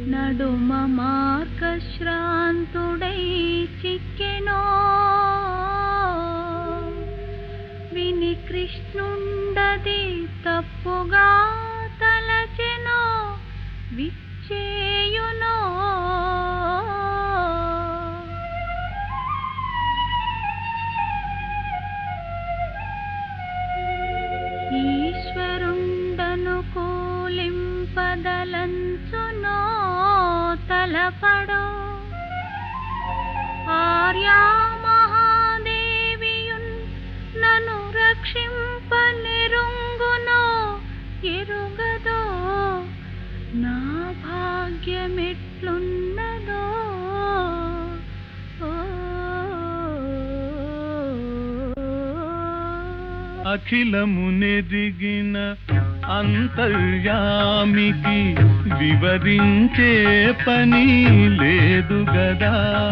నడుమ మార్గశ్రాంతుడై చిక్కెనో విని కృష్ణుండది తప్పుగా తలచెనో విచ్చేయునో ఈశ్వరుండను కూలింపదలంచునో తలపడో ఆర్యా మహాదేవియున్ నను రక్షింపనిరుంగునో ఎరుగదో నా భాగ్యమెట్లున్నదో అఖిలమునెదిగిన అంతర్యామికి వివరించే పని లేదు గదా.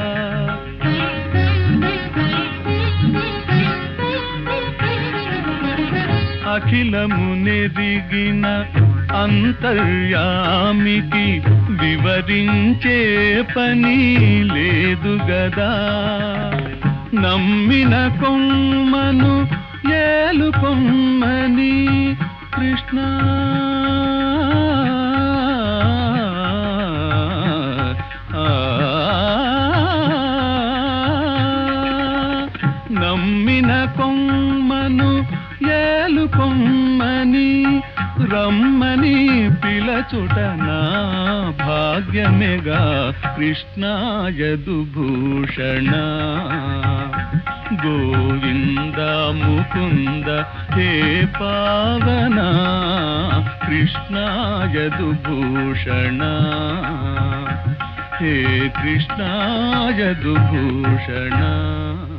అఖిలమునెదిగిన అంతర్యామికి వివరించే పని లేదు గదా. నమ్మిన కొమ్మను ఏలుకొమ్మని కృష్ణ నమ్మిన కొమ్మను ఏలుకొమ్మని రమ్మని పిలచుట నా భాగ్యమేగా కృష్ణ యదుభూషణ. గోవింద ముకుంద హే పావన కృష్ణ యదుభూషణ. హే కృష్ణ యదుభూషణ.